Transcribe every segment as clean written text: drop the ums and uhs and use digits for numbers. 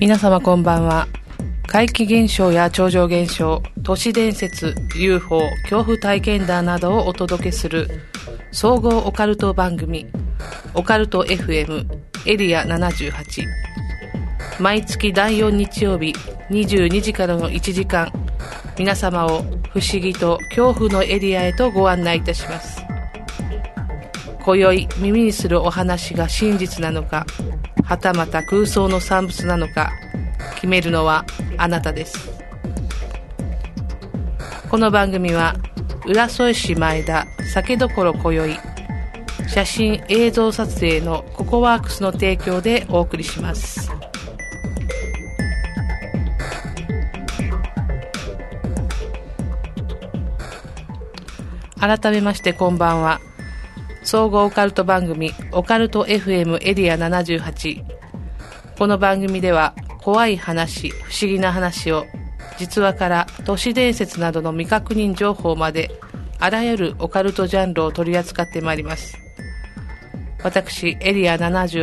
皆様こんばんは。怪奇現象や超常現象、都市伝説、UFO、恐怖体験談などをお届けする総合オカルト番組オカルト FM エリア78。毎月第4日曜日22時からの1時間、皆様を不思議と恐怖のエリアへとご案内いたします。今宵耳にするお話が真実なのか、はたまた空想の産物なのか、決めるのはあなたです。この番組は浦添市前田酒どころ今宵、写真映像撮影のココワークスの提供でお送りします。改めましてこんばんは。総合オカルト番組オカルト FM エリア78。この番組では怖い話、不思議な話を実話から都市伝説などの未確認情報まで、あらゆるオカルトジャンルを取り扱ってまいります。私エリア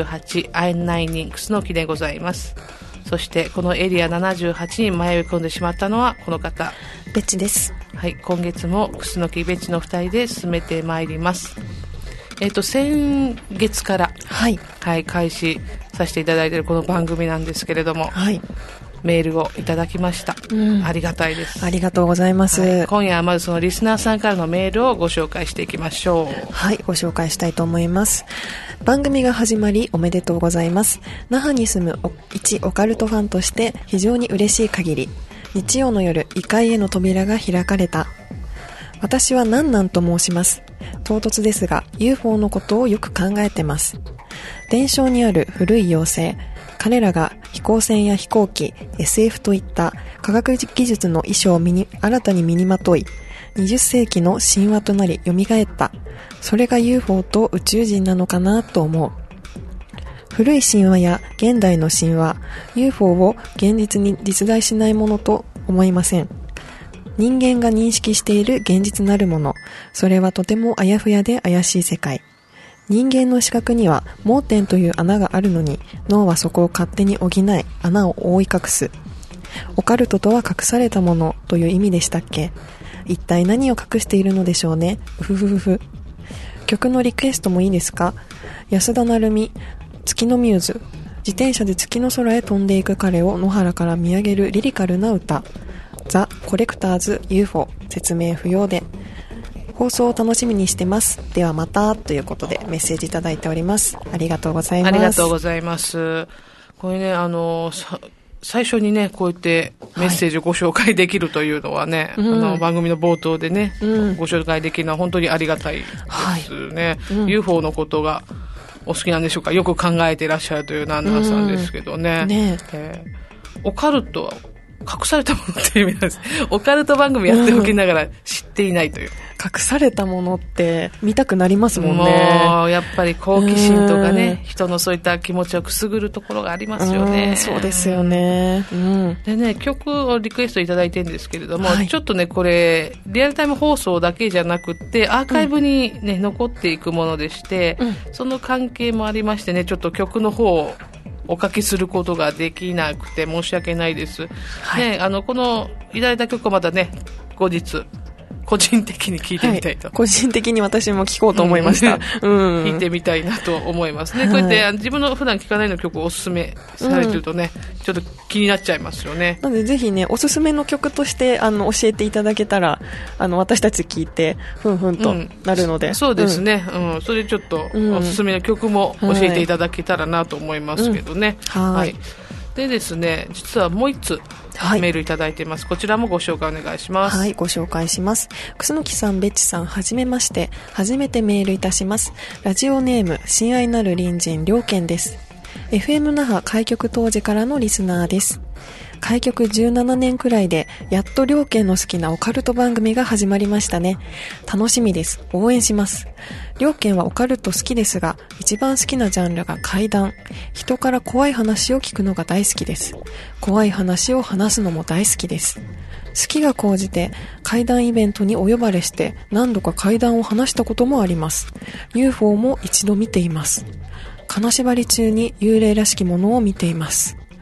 78案内人楠木でございます。そしてこのエリア78に迷い込んでしまったのはこの方、 ベチです。 はい、今月も楠木ベチの2人で進めてまいります。先月から、はい、開始させていただいているこの番組なんですけれども、はい、メールをいただきました、ありがたいです。 ありがとうございます、はい、 今夜はまずそのリスナーさんからのメールをご紹介していきましょう。 はい、ご紹介したいと思います。番組が始まりおめでとうございます。那覇に住む一オカルトファンとして非常に嬉しい限り、日曜の夜異界への扉が開かれた。私はなんなんと申します。唐突ですが UFO のことをよく考えてます。伝承にある古い妖精、彼らが飛行船や飛行機、 SF といった科学技術の衣装を新たに身にまとい、20世紀の神話となり蘇った。それが UFO と宇宙人なのかなと思う。古い神話や現代の神話、 UFO を現実に実在しないものと思いません。人間が認識している現実なるもの、それはとてもあやふやで怪しい世界。人間の視覚には盲点という穴があるのに、脳はそこを勝手に補い、穴を覆い隠す。オカルトとは隠されたものという意味でしたっけ。一体何を隠しているのでしょうね。うふふふふ。曲のリクエストもいいですか。安田成美、月のミューズ。自転車で月の空へ飛んでいく彼を野原から見上げるリリカルな歌。ザ・コレクターズ UFO、 説明不要で。放送を楽しみにしてます。ではまた、ということでメッセージいただいております。ありがとうございます。 ありがとうございます。これね、最初にね、こうやってメッセージをご紹介できるというのはね、番組の冒頭でね、ご紹介できるのは本当にありがたいですね。UFO のことがお好きなんでしょうか。よく考えていらっしゃるというナンナさんですけどね。オカルトは隠されたものっていう意味なんです。オカルト番組やっておきながら知っていないという。 隠されたものって見たくなりますもんね。 もうやっぱり好奇心とかね、人のそういった気持ちをくすぐるところがありますよね。 そうですよね。 でね、曲をリクエストいただいてるんですけれども、ちょっとね、これリアルタイム放送だけじゃなくってアーカイブにね、残っていくものでして、その関係もありましてね、ちょっと曲の方をお書きすることができなくて申し訳ないです。ね、このいただいた曲はまたね、後日個人的に聞いてみたいと、 個人的に私も聞こうと思いました。 聞いてみたいなと思いますね。こうやって自分の普段聞かないの曲をおすすめされてるとね、ちょっと気になっちゃいますよね。 なのでぜひね、おすすめの曲として教えていただけたら、私たち聞いてふんふんとなるので、 そうですね、それでちょっとおすすめの曲も教えていただけたらなと思いますけどね。でですね、実はもう一つメールいただいています。こちらもご紹介お願いします。 はい、ご紹介します。楠木さん、ベッチさん、はじめまして。初めてメールいたします。ラジオネーム、親愛なる隣人、良健です。FM 那覇開局当時からのリスナーです。開局17年くらいで、やっと良健の好きなオカルト番組が始まりましたね。楽しみです。応援します。良健はオカルト好きですが、一番好きなジャンルが怪談。人から怖い話を聞くのが大好きです。怖い話を話すのも大好きです。好きが高じて怪談イベントにお呼ばれして何度か怪談を話したこともあります。 UFO も一度見ています。金縛り中に幽霊らしきものを見ています。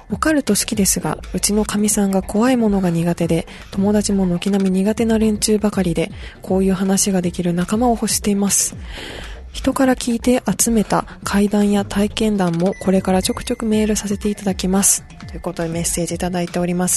オカルト好きですが、うちのかみさんが怖いものが苦手で、友達も軒並み苦手な連中ばかりで、こういう話ができる仲間を欲しています。人から聞いて集めた怪談や体験談もこれからちょくちょくメールさせていただきます。ということでメッセージいただいております。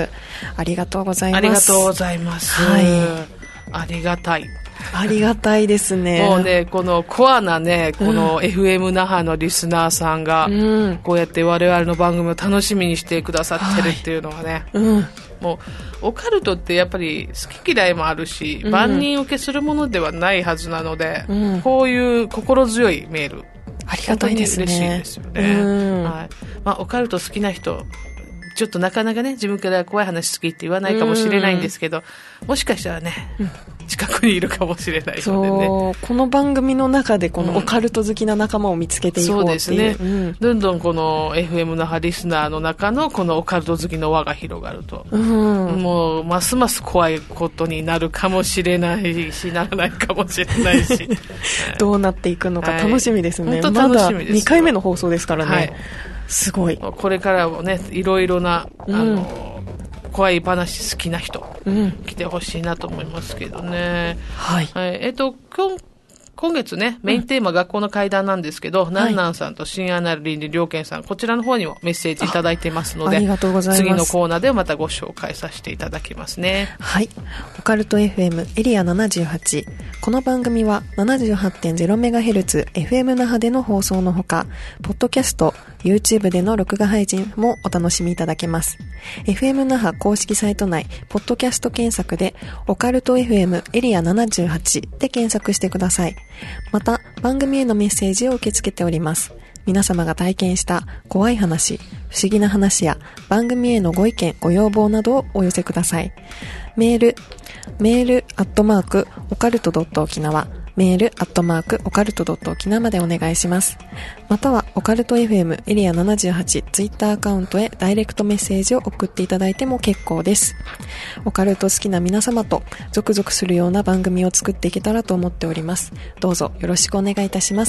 ありがとうございます。 ありがとうございます。 はい。 ありがたい。 ありがたいですね。 もうね、このコアなね、この FM 那覇のリスナーさんが、こうやって我々の番組を楽しみにしてくださってるっていうのはね、もうオカルトってやっぱり好き嫌いもあるし、万人受けするものではないはずなので、こういう心強いメール、 ありがたいですね。 嬉しいですよね。はい。まあ、オカルト好きな人、ちょっとなかなかね、自分から怖い話好きって言わないかもしれないんですけど、もしかしたらね、近くにいるかもしれないのでね。 そう、この番組の中でこのオカルト好きな仲間を見つけていこうっていう。 そうですね。どんどんこの FM 那覇リスナーの中のこのオカルト好きの輪が広がると、もうますます怖いことになるかもしれないし、ならないかもしれないし。 どうなっていくのか楽しみですね。 本当楽しみです。 まだ2回目の放送ですからね。はい、すごい。 これからもね、いろいろな、怖い話好きな人、来てほしいなと思いますけどね。 はい。 今月ね、メインテーマ学校の怪談なんですけど、なんなんさんと親愛なる倫理良健さん、こちらの方にもメッセージいただいてますので、 ありがとうございます。 次のコーナーでまたご紹介させていただきますね。 はい。オカルト FM エリア78。この番組は 78.0MHz FM 那覇での放送のほか、ポッドキャスト、YouTube での録画配信もお楽しみいただけます。FM 那覇公式サイト内、ポッドキャスト検索で、オカルト FM エリア78で検索してください。また、番組へのメッセージを受け付けております。皆様が体験した怖い話、不思議な話や番組へのご意見、ご要望などをお寄せください。メールオカルト.沖縄、メールオカルト.沖縄までお願いします。または、オカルト FM エリア78ツイッターアカウントへダイレクトメッセージを送っていただいても結構です。オカルト好きな皆様とゾクゾクするような番組を作っていけたらと思っております。どうぞよろしくお願いいたします。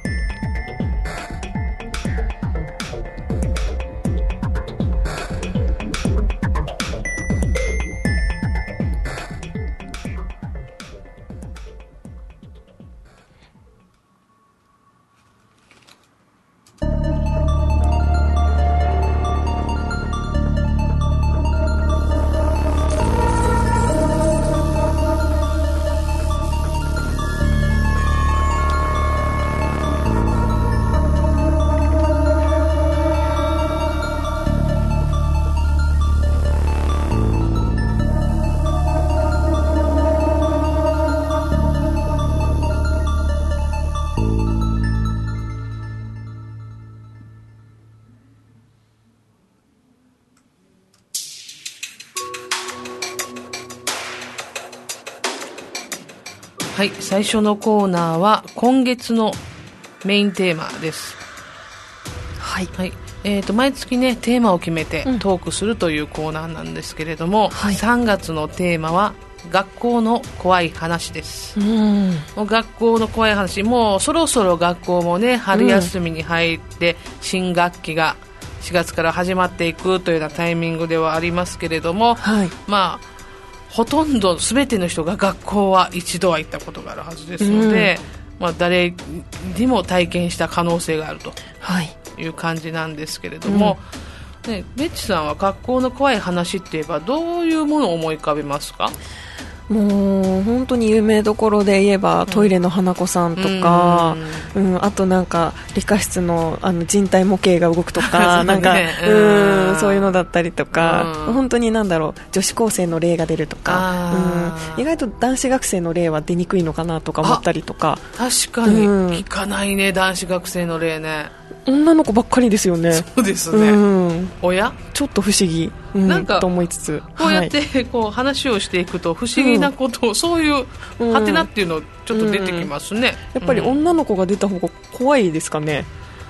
はい、最初のコーナーは今月のメインテーマです。 はい。 はい。毎月ね、テーマを決めてトークするというコーナーなんですけれども、3月のテーマは学校の怖い話です。もう学校の怖い話、もうそろそろ学校もね、春休みに入って新学期が4月から始まっていくというようなタイミングではありますけれども、まあほとんど全ての人が学校は一度は行ったことがあるはずですので、まあ、誰にも体験した可能性があるという感じなんですけれども、ね、ベッチさんは学校の怖い話って言えばどういうものを思い浮かべますか？ もう本当に有名どころで言えば、トイレの花子さんとか、あとなんか理科室の人体模型が動くとか、なんかそういうのだったりとか、本当になんだろう、女子高生の霊が出るとか、意外と男子学生の霊は出にくいのかなとか思ったりとか。 確かに聞かないね、男子学生の霊ね。 女の子ばっかりですよね。 そうですね。親ちょっと不思議、なんかと思いつつ、 こうやってこう話をしていくと不思議なことを、そういうハテナっていうのちょっと出てきますね。 やっぱり女の子が出た方が怖いですかね。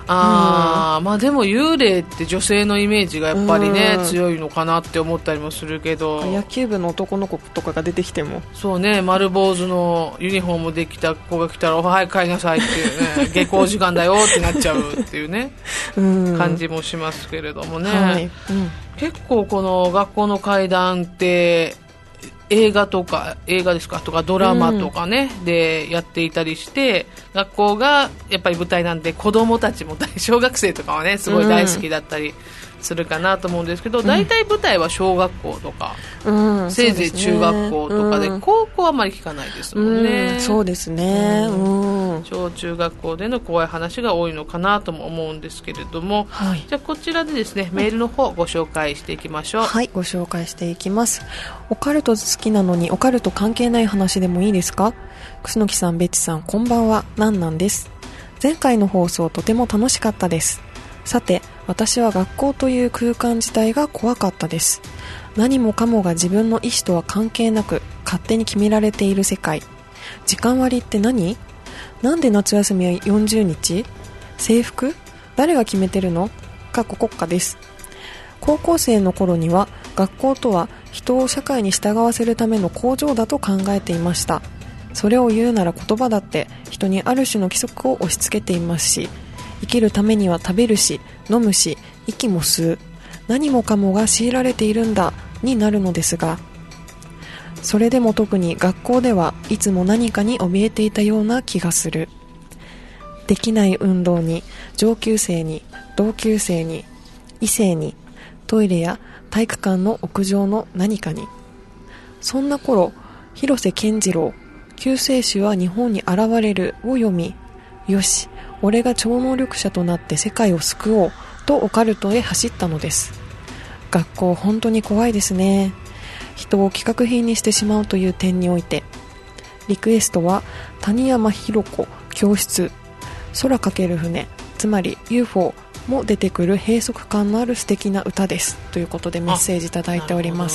まあでも幽霊って女性のイメージがやっぱりね、強いのかなって思ったりもするけど、 野球部の男の子とかが出てきてもそうね、丸坊主のユニフォームできた子が来たらはい帰りなさいっていうね下校時間だよってなっちゃうっていうね感じもしますけれどもね、はい、結構この学校の怪談って映画ですかとかドラマとかね、でやっていたりして、学校がやっぱり舞台なんで子供たちも小学生とかはねすごい大好きだったりするかなと思うんですけど、大体舞台は小学校とか、せいぜい中学校とかで、高校はあまり聞かないですもんね。 そうですね、 小中学校での怖い話が多いのかなとも思うんですけれども、はい、じゃあこちらでですねメールの方ご紹介していきましょう。 はい、ご紹介していきます。オカルト好きなのにオカルト関係ない話でもいいですか？楠木さん、ベッチさん、こんばんは。なんなんです。前回の放送とても楽しかったです。さて、私は学校という空間自体が怖かったです。何もかもが自分の意思とは関係なく勝手に決められている世界。時間割って何？なんで夏休みは40日？制服？誰が決めてるの？国家です。高校生の頃には学校とは人を社会に従わせるための工場だと考えていました。それを言うなら言葉だって人にある種の規則を押し付けていますし、生きるためには食べるし飲むし息も吸う、何もかもが強いられているんだになるのですが、それでも特に学校ではいつも何かに怯えていたような気がする。できない運動に上級生に同級生に異性にトイレや体育館の屋上の何かに。そんな頃、広瀬健次郎救世主は日本に現れるを読み、よし、俺が超能力者となって世界を救おうとオカルトへ走ったのです。学校本当に怖いですね。人を企画品にしてしまうという点において、リクエストは谷山弘子教室、空かける船、つまり UFO も出てくる閉塞感のある素敵な歌ですということでメッセージいただいております。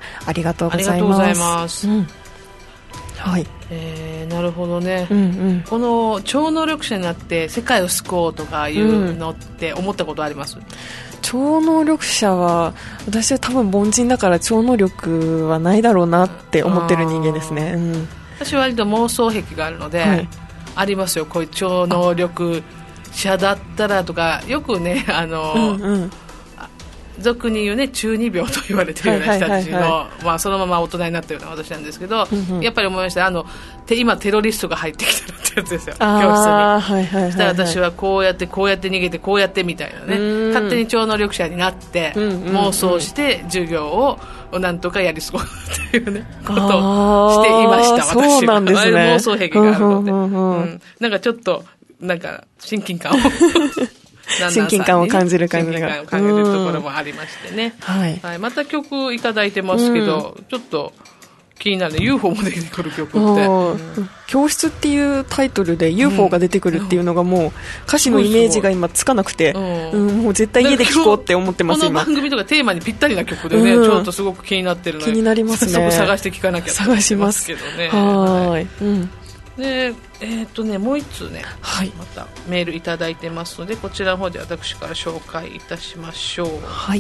ありがとうございます。はい、 なるほどね、この超能力者になって世界を救おうとかいうのって思ったことあります？ 超能力者は私は多分凡人だから超能力はないだろうなって思ってる人間ですね。 私は割と妄想癖があるので、はい、ありますよ、こういう超能力者だったらとか、よくね俗に言うね中二病と言われているような人たちの、そのまま大人になったような私なんですけど、やっぱり思いました。今テロリストが入ってきたってやつですよ、教室に。そしたら私はこうやって逃げてこうやってみたいなね、勝手に超能力者になって、妄想して授業をなんとかやり過ごすっていうねことをしていました。私はそうなんですね、 妄想癖があるので、なんかちょっとなんか親近感を親近感を感じる感じが、 親近感を感じるところもありましてね、はい、また曲いただいてますけど、ちょっと気になるね、 UFO も出てくる曲って、 教室っていうタイトルで UFO が出てくるっていうのがもう歌詞のイメージが今つかなくて、もう絶対家で聴こうって思ってます。 この番組とかテーマにぴったりな曲でね、ちょっとすごく気になってるので、 気になりますね。 早速探して聴かなきゃと思いますけどね。 はい、 でもう一通ね、またメールいただいてますので、こちらの方で私から紹介いたしましょう。 はい、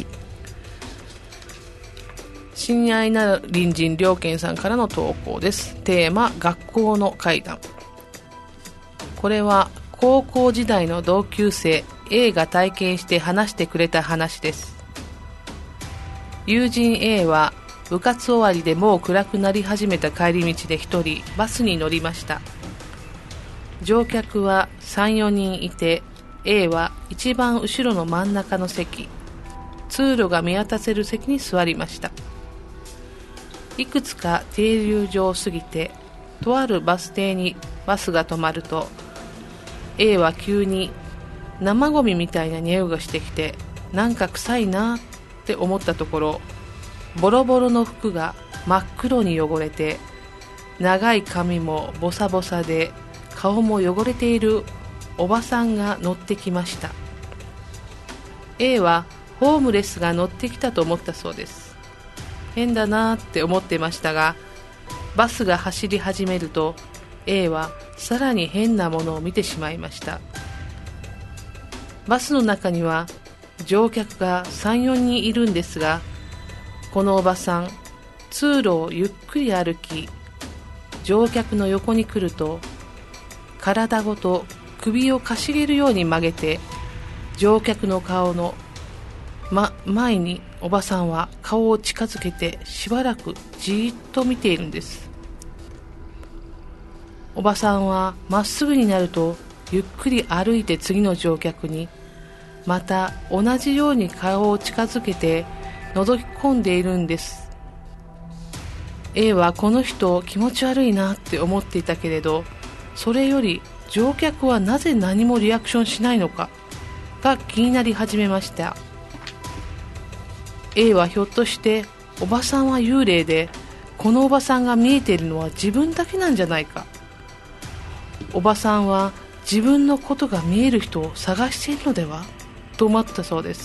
親愛なる隣人良健さんからの投稿です。テーマ、学校の怪談。これは高校時代の同級生 A が体験して話してくれた話です。友人 A は部活終わりでもう暗くなり始めた帰り道で一人バスに乗りました。乗客は 3,4 人いて、 A は一番後ろの真ん中の席、通路が見渡せる席に座りました。いくつか停留所を過ぎて、とあるバス停にバスが止まると、 A は急に生ゴミみたいな匂いがしてきて、なんか臭いなって思ったところ、ボロボロの服が真っ黒に汚れて、長い髪もボサボサで顔も汚れているおばさんが乗ってきました。 A はホームレスが乗ってきたと思ったそうです。変だなって思ってましたが、バスが走り始めると A はさらに変なものを見てしまいました。 バスの中には乗客が 3,4 人いるんですが、このおばさん、通路をゆっくり歩き、乗客の横に来ると体ごと首をかしげるように曲げて、乗客の顔の、前におばさんは顔を近づけてしばらくじーっと見ているんです。おばさんはまっすぐになるとゆっくり歩いて次の乗客にまた同じように顔を近づけて覗き込んでいるんです。 A はこの人気持ち悪いなって思っていたけれど、それより乗客はなぜ何もリアクションしないのかが気になり始めました。 A はひょっとしておばさんは幽霊で、このおばさんが見えているのは自分だけなんじゃないか、おばさんは自分のことが見える人を探しているのではと思ったそうです。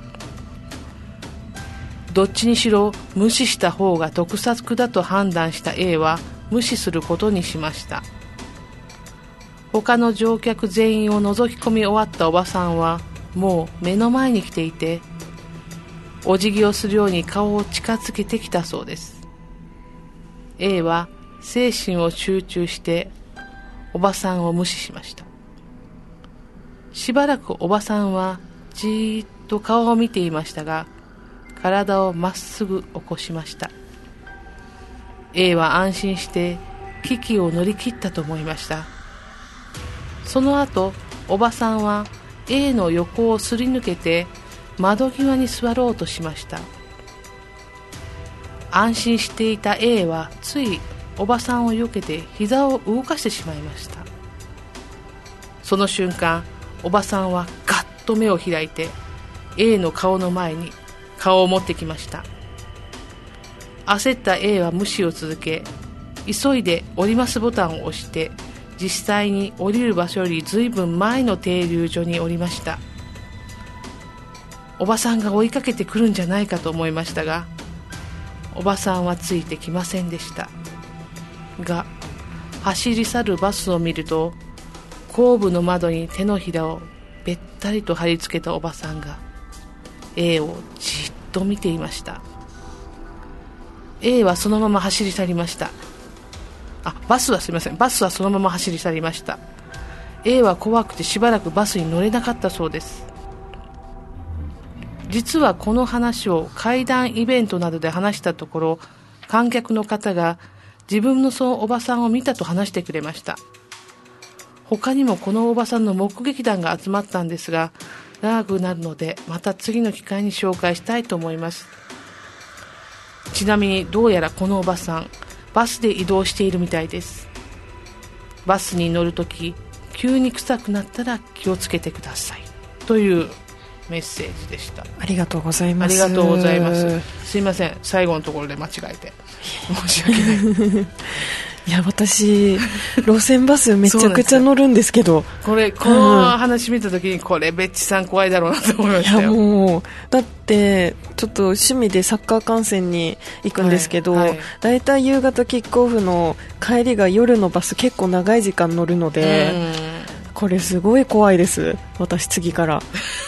どっちにしろ無視した方が得策だと判断した A は無視することにしました。他の乗客全員を覗き込み終わったおばさんはもう目の前に来ていて、お辞儀をするように顔を近づけてきたそうです。 A は精神を集中しておばさんを無視しました。しばらくおばさんはじーっと顔を見ていましたが、体をまっすぐ起こしました。 A は安心して危機を乗り切ったと思いました。その後、おばさんは A の横をすり抜けて窓際に座ろうとしました。安心していた A はついおばさんを避けて膝を動かしてしまいました。その瞬間、おばさんはガッと目を開いて A の顔の前に顔を持ってきました。焦った A は無視を続け、急いで降りますボタンを押して実際に降りる場所よりずいぶん前の停留所に降りました。おばさんが追いかけてくるんじゃないかと思いましたが、おばさんはついてきませんでしたが、走り去るバスを見ると後部の窓に手のひらをべったりと貼り付けたおばさんが A をじっと見ていました。 A はそのまま走り去りました。バスはそのまま走り去りました。 A は怖くてしばらくバスに乗れなかったそうです。実はこの話を怪談イベントなどで話したところ、観客の方が自分のそのおばさんを見たと話してくれました。他にもこのおばさんの目撃談が集まったんですが、長くなるのでまた次の機会に紹介したいと思います。ちなみにどうやらこのおばさん、バスで移動しているみたいです。バスに乗るとき急に臭くなったら気をつけてくださいというメッセージでした。 ありがとうございます。 ありがとうございます。すいません、最後のところで間違えて申し訳ないいや、私路線バスめちゃくちゃ乗るんですけど、 この話見た時にこれベッチさん怖いだろうなと思いましたよ。 いや、もうだってちょっと趣味でサッカー観戦に行くんですけど、だいたい夕方キックオフの帰りが夜のバス結構長い時間乗るので、これすごい怖いです。私次から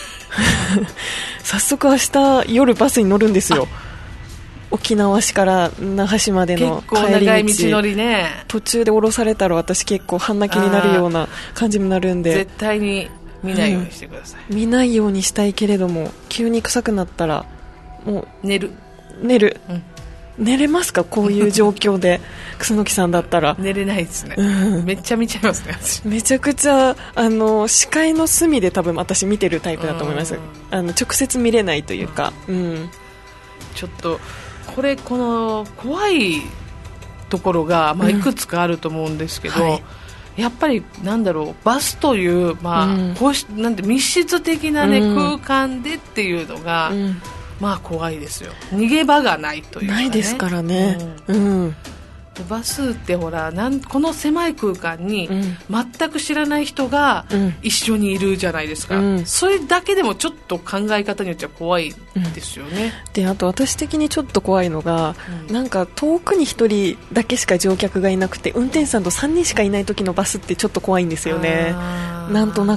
早速明日夜バスに乗るんですよ。沖縄市から那覇市までの帰り道、 結構長い道のりね。 途中で降ろされたら私結構半泣きになるような感じになるんで、 絶対に見ないようにしてください。 見ないようにしたいけれども、急に臭くなったらもう寝る、寝れますか、こういう状況で楠木さんだったら。 寝れないですね、めっちゃ見ちゃいますね。 めちゃくちゃ視界の隅で多分私見てるタイプだと思います。直接見れないというか、 ちょっとこの怖いところが、いくつかあると思うんですけど、やっぱりバスという、なんて密室的な、空間でっていうのが、怖いですよ。逃げ場がないというか、 ないですからね。 バスってほらこの狭い空間に全く知らない人が一緒にいるじゃないですか、それだけでもちょっと考え方によっては怖いですよね、 であと私的にちょっと怖いのが、なんか遠くに1人だけしか乗客がいなくて運転手さんと3人しかいない時のバスってちょっと怖いんですよね。なんとなく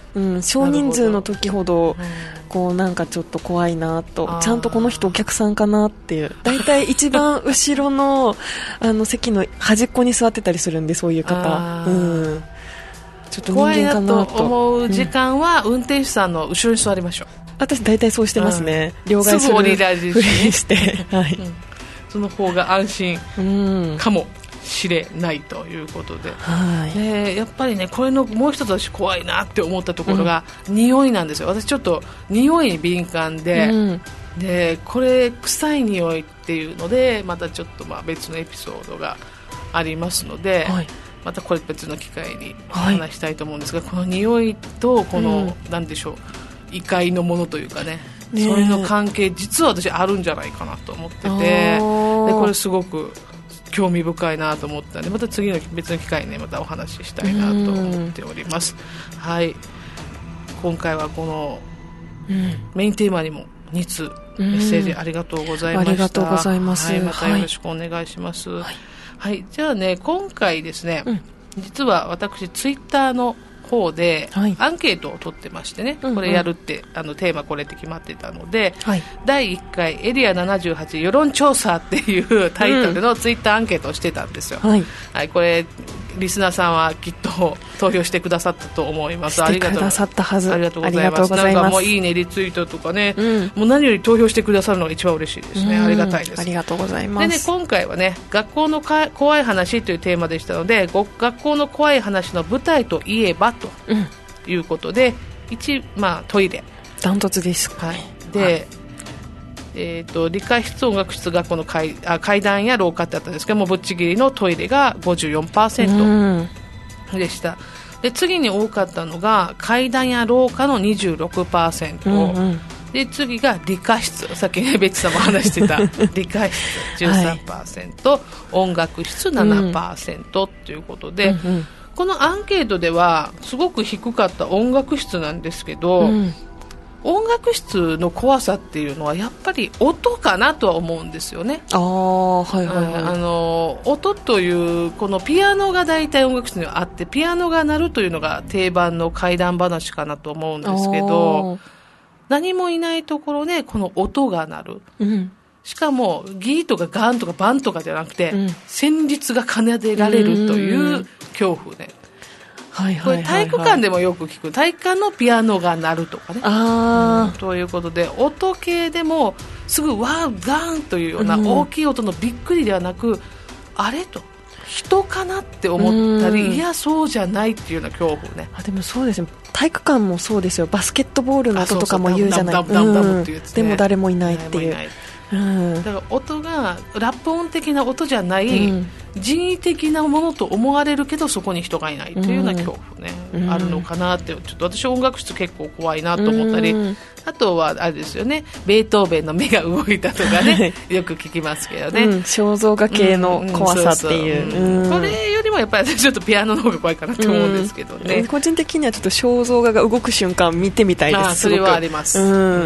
少人数の時ほどこうなんかちょっと怖いなと、ちゃんとこの人お客さんかなっていう、だいたい一番後ろの席の端っこに座ってたりするんで、そういう方、ちょっと人間かなと怖いなと思う時間は運転手さんの後ろに座りましょう。 私大体そうしてますね、両替するすぐ降りられるし、ね、 ふりして、はい、 その方が安心かもしれないということで、やっぱりね、これのもう一つ私怖いなって思ったところが、匂いなんですよ。私ちょっと匂いに敏感で、でこれ臭い匂いっていうのでまたちょっと別のエピソードがありますので、またこれ別の機会に話したいと思うんですが、この匂いとこの、なんでしょう、異界のものというかね、それの関係実は私あるんじゃないかなと思ってて、でこれすごく興味深いなと思ったので、また次の別の機会に、ね、またお話ししたいなと思っております。はい、今回はこのメインテーマにも2通メッセージありがとうございました。 ありがとうございます、 またよろしくお願いします。じゃあね、今回ですね、実は私ツイッターの方でアンケートを取ってましてね、これやるってテーマこれって決まってたので、第1回エリア78世論調査っていうタイトルのツイッターアンケートをしてたんですよ。これリスナーさんはきっと投票してくださったと思います。 してくださったはず。 ありがとうございます。なんかもういいねリツイートとかね、もう何より投票してくださるのが一番嬉しいですね。ありがたいです。 ありがとうございます。 でね、今回はね、学校の怖い話というテーマでしたので、学校の怖い話の舞台といえばということで、トイレダントツです。 で、理科室、音楽室、学校の階段や廊下ってあったんですけども、ぶっちぎりのトイレが 54% でした。で次に多かったのが階段や廊下の 26%、で次が理科室、さっきねベッチさんも話してた理科室 13%、音楽室 7% ということで、このアンケートではすごく低かった音楽室なんですけど、音楽室の怖さっていうのはやっぱり音かなとは思うんですよね。音というこのピアノが大体音楽室にはあって、ピアノが鳴るというのが定番の怪談話かなと思うんですけど、何もいないところでこの音が鳴る、しかもギーとかガンとかバンとかじゃなくて、旋律が奏でられるという恐怖ね。これ体育館でもよく聞く、体育館のピアノが鳴るとかね、ということで、音系でもすぐワーガーンというような大きい音のびっくりではなく、あれと人かなって思ったり、いやそうじゃないっていうような恐怖ね。 でもそうですね、体育館もそうですよ。バスケットボールの音とかも言うじゃない。でも誰もいないっていう、だから音がラップ音的な音じゃない、人為的なものと思われるけどそこに人がいないというような恐怖ね、あるのかなって。ちょっと私音楽室結構怖いなと思ったり、あとはあれですよね、ベートーベンの目が動いたとかねよく聞きますけどね、 肖像画系の怖さっていう、 これよりもやっぱりちょっとピアノの方が怖いかなと思うんですけどね、 個人的にはちょっと肖像画が動く瞬間見てみたいです。 それはあります。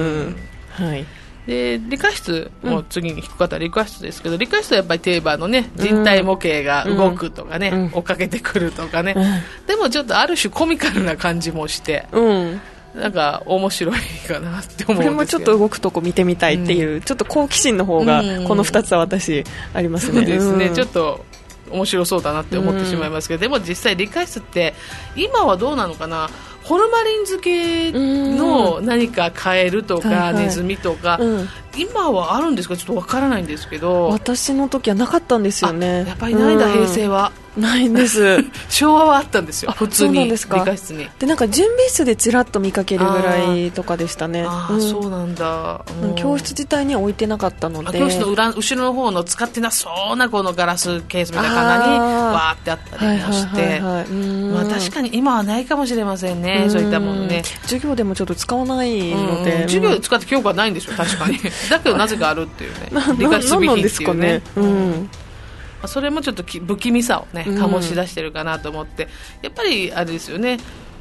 で理科室も次に低かった理科室ですけど、理科室はやっぱり定番のね、人体模型が動くとかね、追っかけてくるとかね、でもちょっとある種コミカルな感じもして、なんか面白いかなって思うんですけど、これもちょっと動くとこ見てみたいっていう、ちょっと好奇心の方がこの2つは私ありますね。 そうですね、ちょっと面白そうだなって思ってしまいますけど、でも実際理科室って今はどうなのかな、ホルマリン漬けの何かカエルとかネズミとか、今はあるんですか、ちょっとわからないんですけど、 私の時はなかったんですよね。 やっぱりないんだ、平成はないんです昭和はあったんですよ、普通に理科室に。 でなんか準備室でちらっと見かけるぐらいとかでしたね。 そうなんだ。 教室自体には置いてなかったので、 教室の後ろの方の使ってなそうなこのガラスケースみたいな棚にわーってあったりもして、確かに今はないかもしれませんね、そういったものね。 授業でもちょっと使わないので、 授業で使って記憶はないんでしょ、確かにだけどなぜかあるっていうね理科室備品っていうね、それもちょっと不気味さをね醸し出してるかなと思って、やっぱりあれですよね、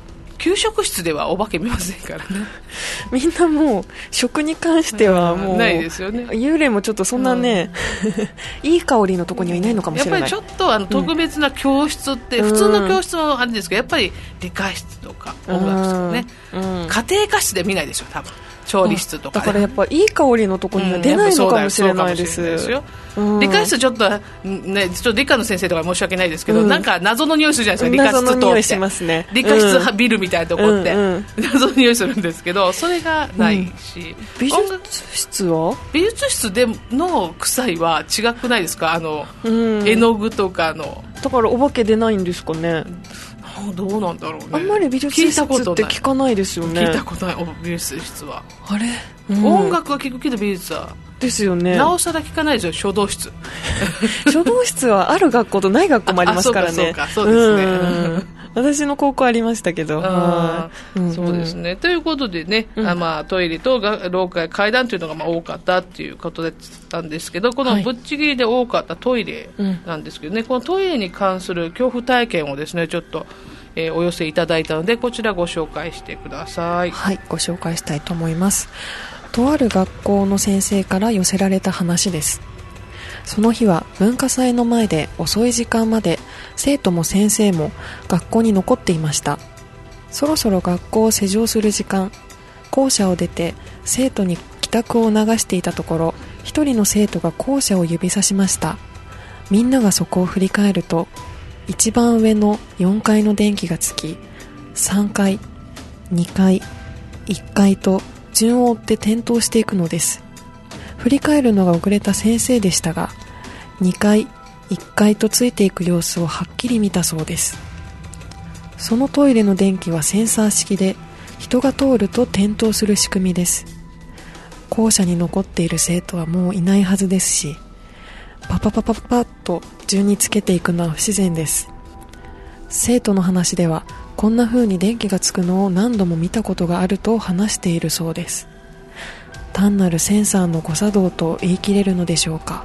給食室ではお化け見ませんからね。 みんなもう食に関してはもうないですよね。 幽霊もちょっとそんなね、いい香りのとこにはいないのかもしれない。 やっぱりちょっと特別な教室って、普通の教室もあるんですけど、やっぱり理科室とか音楽室とかね、家庭科室で見ないでしょ多分。調理室とか、ね、 だからやっぱいい香りのとこには出ないのかもしれないです。 理科室ちょっとね、ちょっと理科の先生とか申し訳ないですけど、なんか謎の匂いするじゃないですか。理科室とって謎の匂いしますね。 理科室ビルみたいなとこって、謎の匂いするんですけど、それがないし、 美術室は美術室での臭いは違くないですか？絵の具とかの。 だからお化け出ないんですかね。 どうなんだろうね。 あんまり美術室って聞かないですよね。 聞いたことない。美術室はあれ、 音楽は聞くけど美術はですよね。 なおさら聞かないですよ。書道室書道室はある学校とない学校もありますからね。 そうですね。 私の高校ありましたけど。 そうですね。ということでね、トイレと廊下や階段というのが多かったっていうことだったんですけど、このぶっちぎりで多かったトイレなんですけどね、このトイレに関する恐怖体験をですね、ちょっとお寄せいただいたので、こちらご紹介してください。 はい、ご紹介したいと思います。とある学校の先生から寄せられた話です。その日は文化祭の前で遅い時間まで生徒も先生も学校に残っていました。そろそろ学校を施錠する時間、校舎を出て生徒に帰宅を促していたところ、一人の生徒が校舎を指さしました。みんながそこを振り返ると、一番上の4階の電気がつき、3階、2階、1階と順を追って点灯していくのです。振り返るのが遅れた先生でしたが、2階、1階とついていく様子をはっきり見たそうです。そのトイレの電気はセンサー式で、人が通ると点灯する仕組みです。校舎に残っている生徒はもういないはずですし、パパパパパッと順につけていくのは不自然です。生徒の話では、こんな風に電気がつくのを何度も見たことがあると話しているそうです。単なるセンサーの誤作動と言い切れるのでしょうか。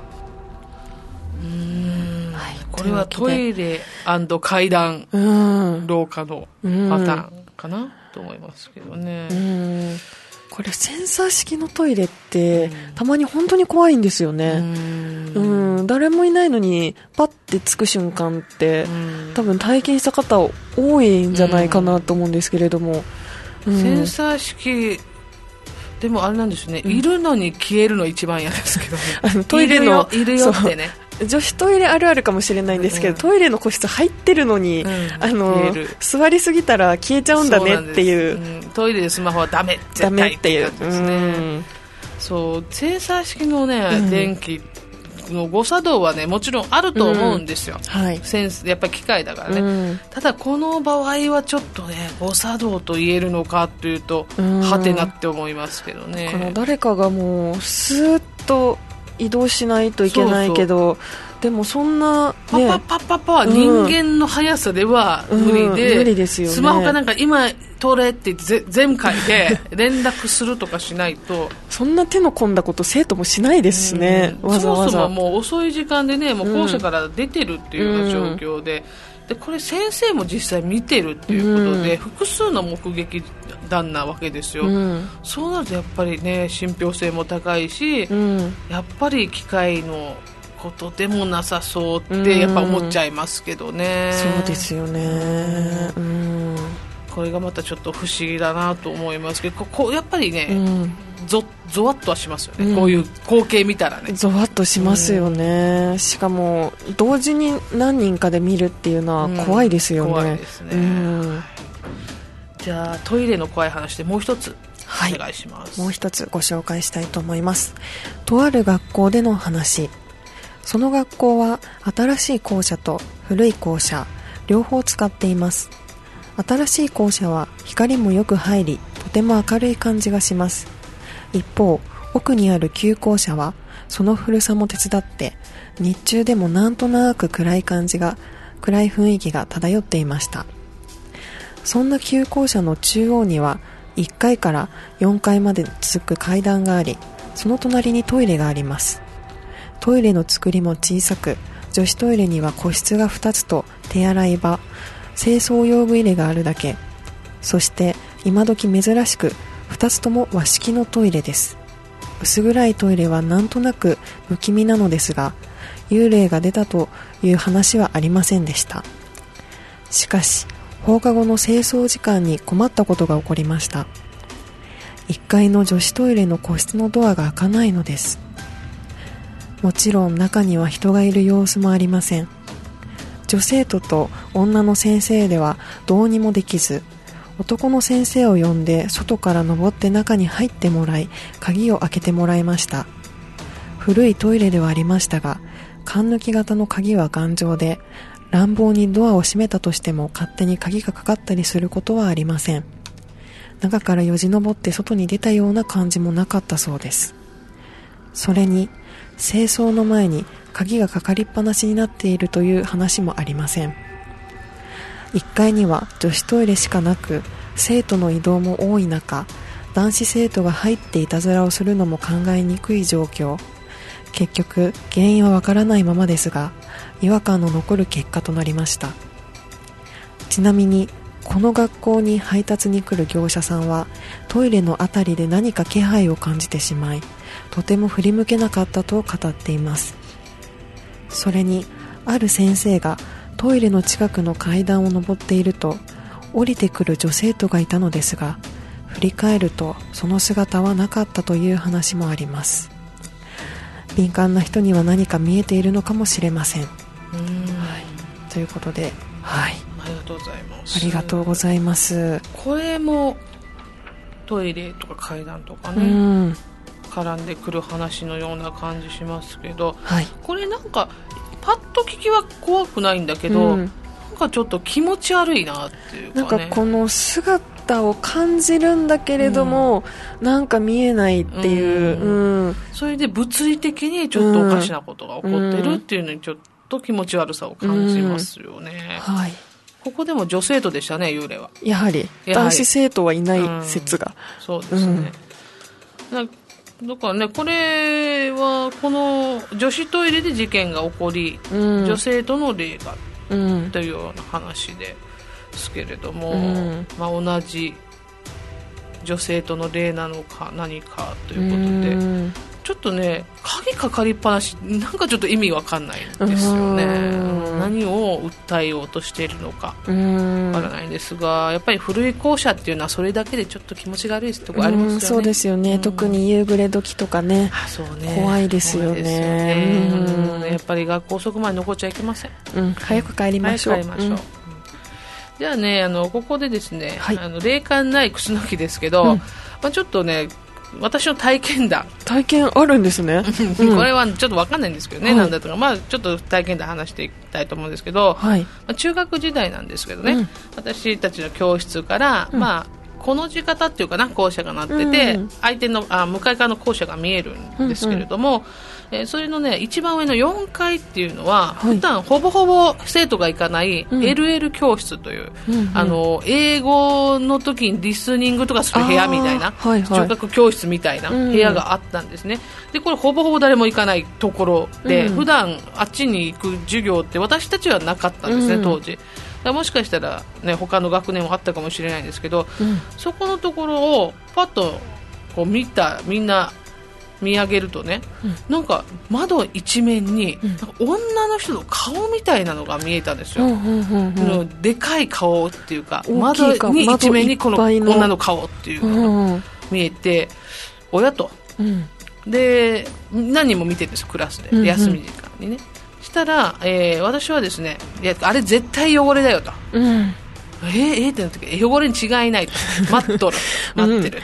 これはトイレ&階段、廊下のパターンかなと思いますけどね。 これセンサー式のトイレってたまに本当に怖いんですよね。誰もいないのにパッてつく瞬間って多分体験した方多いんじゃないかなと思うんですけれども、 センサー式でもあれなんですね、いるのに消えるの一番嫌ですけどね。 トイレのいるよってね、 女子トイレあるあるかもしれないんですけど、トイレの個室入ってるのに、座りすぎたら消えちゃうんだねっていう、 トイレでスマホはダメ絶対っていう感じですね。そう、センサー式のね、電気の誤作動はね、もちろんあると思うんですよ。センスやっぱり機械だからね。ただこの場合はちょっとね、誤作動と言えるのかというと、はてなって思いますけどね。 誰かがもうスーッと移動しないといけないけど、でもそんな、ね、 パパパパパは人間の速さでは無理で、 無理ですよね。 スマホかなんか今取れって全回で連絡するとかしないとそんな手の込んだこと生徒もしないですしね、わざわざ。 そもそももう遅い時間でね、もう校舎から出てるっていうような状況で、でこれ先生も実際見てるっていうことで、複数の目撃談なわけですよ。そうなるとやっぱりね、信憑性も高いし、やっぱり機械のことでもなさそうってやっぱ思っちゃいますけどね。 そうですよね。 これがまたちょっと不思議だなと思いますけど、こうやっぱりね、ゾワッとはしますよね、こういう光景見たらね。 ゾワッとしますよね。しかも同時に何人かで見るっていうのは怖いですよね。 怖いですね。じゃあトイレの怖い話でもう一つお願いします。 もう一つご紹介したいと思います。とある学校での話。その学校は新しい校舎と古い校舎両方使っています。新しい校舎は光もよく入り、とても明るい感じがします。一方、奥にある旧校舎はその古さも手伝って日中でもなんとなく暗い雰囲気が漂っていました。そんな旧校舎の中央には1階から4階まで続く階段があり、その隣にトイレがあります。トイレの作りも小さく、女子トイレには個室が2つと手洗い場、清掃用具入れがあるだけ。 そして今時珍しく2つとも和式のトイレです。薄暗いトイレはなんとなく不気味なのですが、幽霊が出たという話はありませんでした。しかし放課後の清掃時間に困ったことが起こりました。1階の女子トイレの個室のドアが開かないのです。もちろん中には人がいる様子もありません。女生徒と女の先生ではどうにもできず、男の先生を呼んで外から登って中に入ってもらい、鍵を開けてもらいました。古いトイレではありましたが、缶抜き型の鍵は頑丈で、乱暴にドアを閉めたとしても勝手に鍵がかかったりすることはありません。中からよじ登って外に出たような感じもなかったそうです。それに清掃の前に鍵がかかりっぱなしになっているという話もありません。1階には女子トイレしかなく、生徒の移動も多い中、男子生徒が入っていたずらをするのも考えにくい状況。結局原因はわからないままですが、違和感の残る結果となりました。ちなみにこの学校に配達に来る業者さんは、トイレのあたりで何か気配を感じてしまい、とても振り向けなかったと語っています。それにある先生がトイレの近くの階段を上っていると、降りてくる女生徒がいたのですが、振り返るとその姿はなかったという話もあります。敏感な人には何か見えているのかもしれません。ということで、はい、 ありがとうございます。 ありがとうございます。 これもトイレとか階段とかね、絡んでくる話のような感じしますけど、 はい、 これなんかパッと聞きは怖くないんだけど、なんかちょっと気持ち悪いなっていうかね。 なんかこの姿を感じるんだけれども、なんか見えないっていう、 それで物理的にちょっとおかしなことが起こってるっていうのにちょっと気持ち悪さを感じますよね。はい。ここでも女生徒でしたね、幽霊は。 やはり男子生徒はいない説が、 そうですね。だからね、これはこの女子トイレで事件が起こり、女生徒の霊がというような話ですけれども、同じ女生徒の霊なのか何かということで、ちょっとね、鍵かかりっぱなし、なんかちょっと意味わかんないんですよね。何を訴えようとしているのかわからないんですが、やっぱり古い校舎っていうのはそれだけでちょっと気持ちが悪いところありますよね。 そうですよね、特に夕暮れ時とかね、 そうね、 怖いですよね。 やっぱり学校遅くまで残っちゃいけません。 早く帰りましょう。 じゃあね、ここでですね、霊感ないクスノキですけど、ちょっとね、私の体験あるんですね。 これはちょっと分かんないんですけどね、なんだとか、ちょっと体験談話していきたいと思うんですけど、中学時代なんですけどね、私たちの教室から、この字型っていうかな、校舎がなってて、相手の向かい側の校舎が見えるんですけれども、それのね、一番上の4階っていうのは、普段ほぼほぼ生徒が行かない LL 教室という、英語の時にリスニングとかする部屋みたいな、中学教室みたいな部屋があったんですね。で、これほぼほぼ誰も行かないところで、普段あっちに行く授業って私たちはなかったんですね、当時。もしかしたら、ね、他の学年もあったかもしれないんですけど、そこのところをパッとこうみんな見上げるとね、なんか窓一面に、なんか女の人の顔みたいなのが見えたんですよ。でかい顔っていうか、窓に一面にこの女の顔っていうのが見えて、親と、で何人も見てるんですよ、クラスで、休み時間にね。したら、私はですね、いやあれ絶対汚れだよと、ってなった時、汚れに違いないと、待ってるって言って、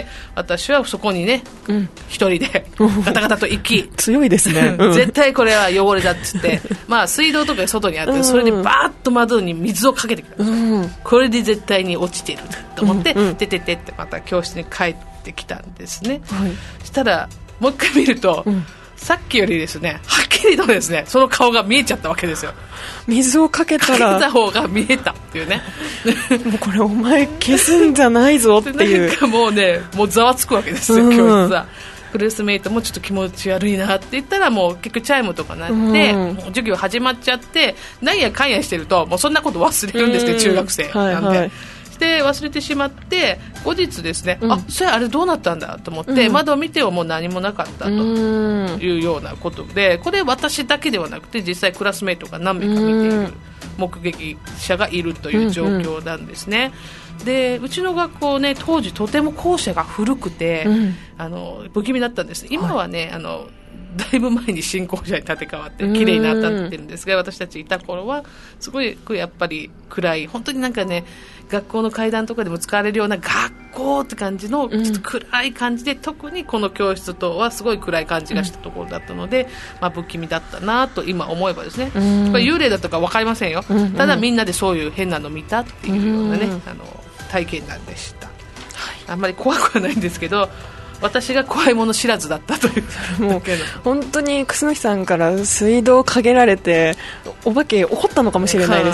私はそこにね、一人でガタガタと行き、 強いですね、 絶対これは汚れだって言って水道とか外にあって、それでバーッと窓に水をかけてきたんです、これで絶対に落ちてると思って、てってまた教室に帰ってきたんですね。そしたらもう一回見ると、さっきよりですね、はっきりとですね、その顔が見えちゃったわけですよ。 水をかけた方が見えたっていうね。 もうこれお前消すんじゃないぞっていう。 なんかもうね、もうざわつくわけですよ、教室は。クラスメイトもちょっと気持ち悪いなって言ったら、もう結局チャイムとかなって、もう授業始まっちゃって、なんやかんやしてると、もうそんなこと忘れるんですね、中学生なんで。しで忘れてしまって後日ですね、それあれどうなったんだと思って、窓を見てももう何もなかったというようなことで、これ私だけではなくて実際クラスメイトが何名か見ている目撃者がいるという状況なんですね。でうちの学校ね、当時とても校舎が古くて、不気味だったんです。今はね、だいぶ前に新校舎に建て替わって綺麗になったってるんですが、私たちいた頃はすごいやっぱり暗い、本当になんかね、学校の階段とかでも使われるような学校って感じのちょっと暗い感じで、特にこの教室とはすごい暗い感じがしたところだったので、不気味だったなと今思えばですね、これ幽霊だったか分かりませんよ、ただみんなでそういう変なの見たっていうようなね、体験談でした。あんまり怖くはないんですけど、私が怖いもの知らずだったという。 もう本当に楠木さんから水道をかけられてお化け起こったのかもしれないです、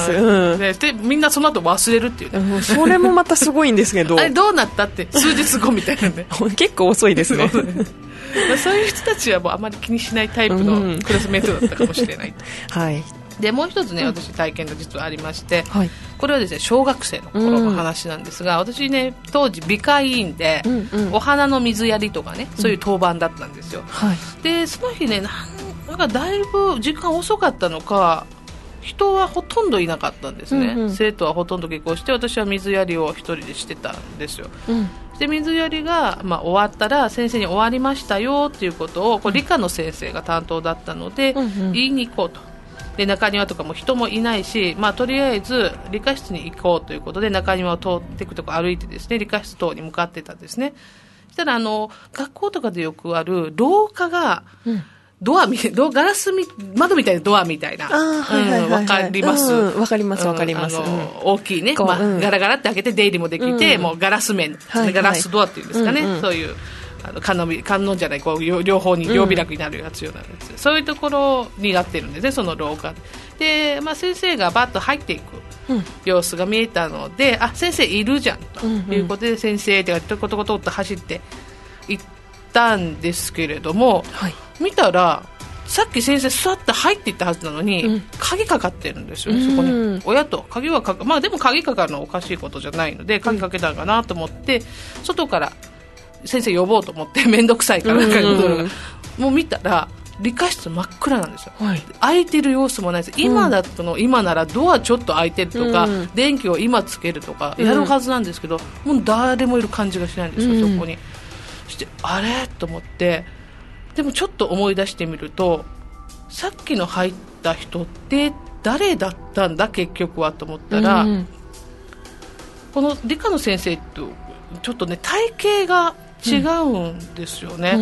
でみんなその後忘れるっていうね、 もうそれもまたすごいんですけどあれどうなったって数日後みたいなね結構遅いですねそういう人たちはもうあまり気にしないタイプのクラスメートだったかもしれないはい。 でもう一つね、私体験が実はありまして、 はい、 これはですね、小学生の頃の話なんですが、私ね、当時美会委員で、お花の水やりとかね、そういう当番だったんですよ、でその日ね、なんかだいぶ時間遅かったのか、人はほとんどいなかったんですね、生徒はほとんど下校して、私は水やりを一人でしてたんですよ、で水やりが、終わったら先生に終わりましたよっていうことを、これ理科の先生が担当だったので、言いに行こうと。で中庭とかも人もいないし、とりあえず理科室に行こうということで中庭を通っていくとこ歩いてですね、理科室等に向かってたんですね。そしたら学校とかでよくある廊下が、ガラス窓みたいなドアみたいな、わかります？ わかりますわかります。 大きいね、ガラガラって開けて出入りもできて、もうガラス面、ガラスドアっていうんですかね、そういう観音じゃない、両方に両開きになるやつようなやつ、そういうところになってるんですね、その廊下で。先生がバッと入っていく様子が見えたので、先生いるじゃんということで、先生ってトコトコトコと走って行ったんですけれども、見たらさっき先生スワッと入っていったはずなのに、鍵かかってるんですよ、そこに。親と鍵はでも鍵かかるのはおかしいことじゃないので、鍵かけたのかなと思って、外から先生呼ぼうと思って面倒くさいから、もう見たら理科室真っ暗なんですよ、開いてる様子もないです。今ならドアちょっと開いてるとか、電気を今つけるとかやるはずなんですけど、もう誰もいる感じがしないんですよ、そこに。そしてあれと思って、でもちょっと思い出してみると、さっきの入った人って誰だったんだ結局はと思ったら、この理科の先生とちょっとね体型が違うんですよね、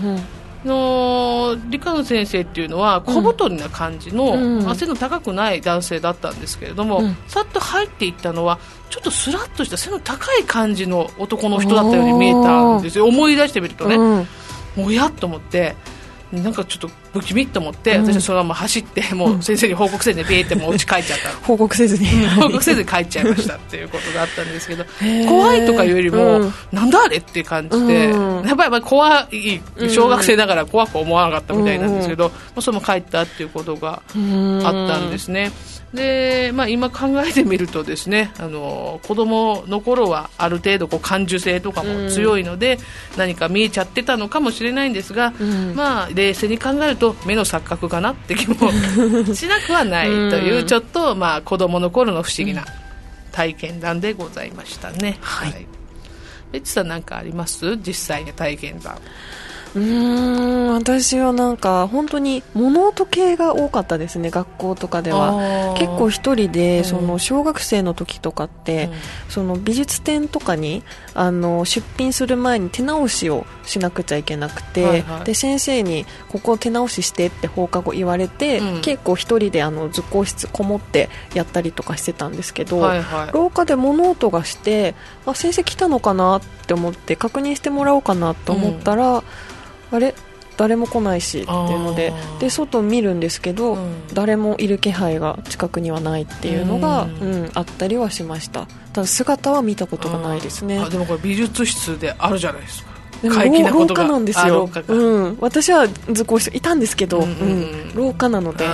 理科の先生っていうのは小太りな感じの、背の高くない男性だったんですけれども、さっと入っていったのはちょっとスラッとした背の高い感じの男の人だったように見えたんですよ。思い出してみるとね、もやっと思って、なんかちょっと不気味と思って、私はそのまま走ってもう先生に報告せずにビーってもう家帰っちゃった報告せずに帰っちゃいましたっていうことがあったんですけど、怖いとかいうよりも、なんだあれっていう感じで、やっぱり怖い、小学生ながら怖く思わなかったみたいなんですけど、その帰ったっていうことがあったんですね。で今考えてみるとですね、子供の頃はある程度感受性とかも強いので、何か見えちゃってたのかもしれないんですが、冷静に考えると目の錯覚かなって気もしなくはないという、ちょっと子供の頃の不思議な体験談でございましたね。ベッチさん何かあります？実際の体験談。 私はなんか本当に物音系が多かったですね、学校とかでは。結構一人で、その小学生の時とかって、その美術展とかに出品する前に手直しをしなくちゃいけなくて、で先生にここを手直ししてって放課後言われて、結構一人で図工室こもってやったりとかしてたんですけど、廊下で物音がして、先生来たのかなって思って確認してもらおうかなと思ったら、あれ誰も来ないしっていうので、外見るんですけど、誰もいる気配が近くにはないっていうのが、あったりはしました。ただ姿は見たことがないですね。 でもこれ美術室であるじゃないですか。 廊下なんですよ。私は図工室いたんですけど、廊下なので、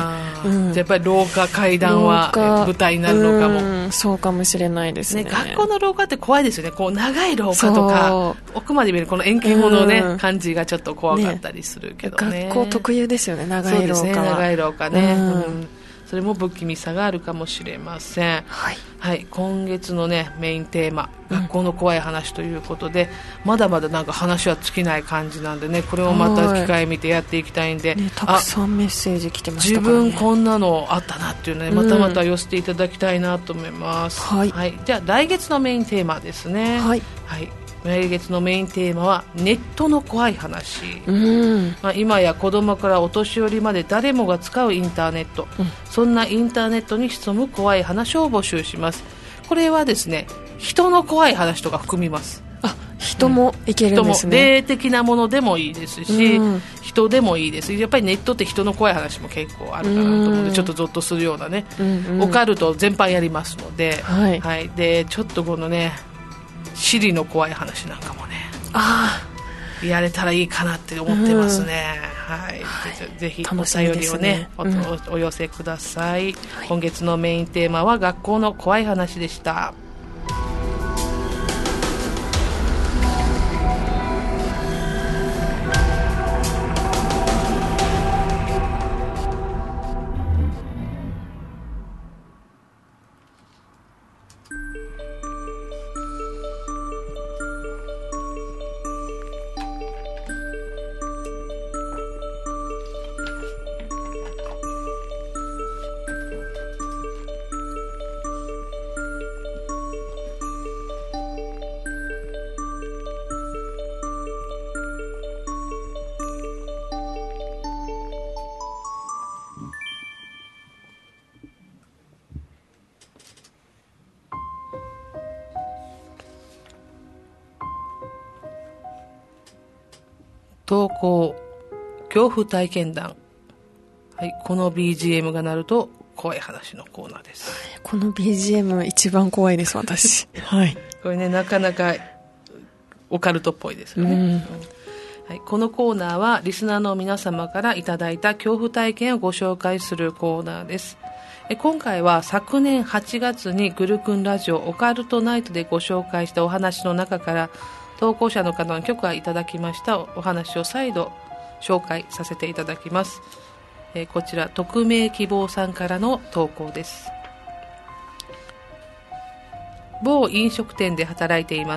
やっぱり廊下階段は舞台になるのかも、 そうかもしれないですね。 学校の廊下って怖いですよね。こう長い廊下とか奥まで見るこの遠近法のね、感じがちょっと怖かったりするけどね。 学校特有ですよね、長い廊下は。そうですね、 長い廊下ね、それも不気味さがあるかもしれません。はい、今月のねメインテーマ、学校の怖い話ということで、まだまだなんか話は尽きない感じなんでね、これをまた機会見てやっていきたいんで、 たくさんメッセージ来てましたからね。 自分こんなのあったなっていうのね、またまた寄せていただきたいなと思います。じゃあ来月のメインテーマですね。来月のメインテーマはネットの怖い話、今や子供からお年寄りまで誰もが使うインターネット、そんなインターネットに潜む怖い話を募集します。これはですね、人の怖い話とか含みます。 人もいけるんですね。 霊的なものでもいいですし、人でもいいです。やっぱりネットって人の怖い話も結構あるかなと思うので、ちょっとゾッとするようなね、オカルト全般やりますので、でちょっとこのねシリの怖い話なんかもねやれたらいいかなって思ってますね。ぜひお便りをね、お寄せください。今月のメインテーマは学校の怖い話でした。投稿恐怖体験談、この BGM が鳴ると怖い話のコーナーです。 この BGM 一番怖いです私。 これね、なかなかオカルトっぽいですよね。このコーナーはリスナーの皆様からいただいた恐怖体験をご紹介するコーナーです。今回は昨年8月にグルクンラジオオカルトナイトでご紹介したお話の中から投稿者の方の許可をいただきましたお話を再度紹介させていただきます。こちら匿名希望さんからの投稿です。某飲食店で働いています。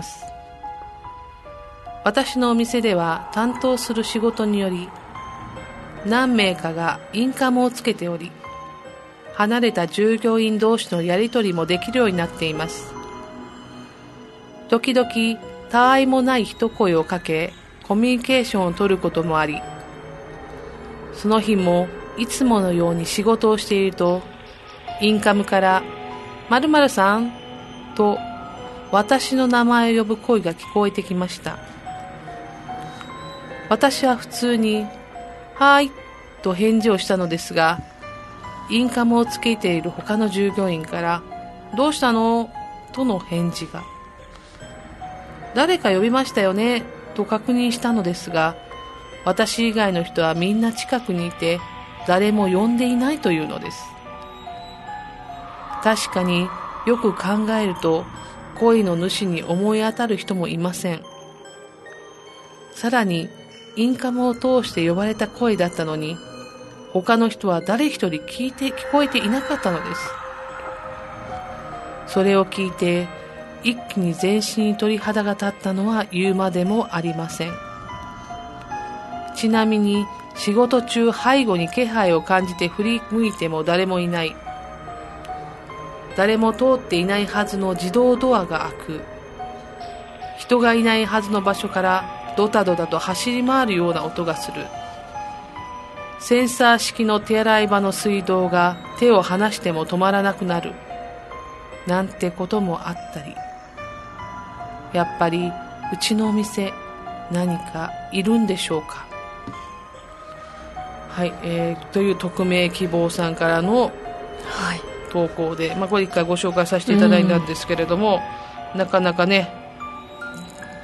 私のお店では担当する仕事により何名かがインカムをつけており、離れた従業員同士のやり取りもできるようになっています。時々他愛もない一声をかけコミュニケーションを取ることもあり、その日もいつものように仕事をしているとインカムから〇〇さんと私の名前を呼ぶ声が聞こえてきました。私は普通にはいと返事をしたのですが、インカムをつけている他の従業員からどうしたのとの返事が。誰か呼びましたよねと確認したのですが、私以外の人はみんな近くにいて誰も呼んでいないというのです。確かによく考えると声の主に思い当たる人もいません。さらにインカムを通して呼ばれた声だったのに、他の人は誰一人聞こえていなかったのです。それを聞いて一気に全身に鳥肌が立ったのは言うまでもありません。ちなみに仕事中背後に気配を感じて振り向いても誰もいない。誰も通っていないはずの自動ドアが開く。人がいないはずの場所からドタドタと走り回るような音がする。センサー式の手洗い場の水道が手を離しても止まらなくなる。なんてこともあったり。やっぱりうちのお店何かいるんでしょうか。という匿名希望さんからの投稿で、これ一回ご紹介させていただいたんですけれども、なかなかね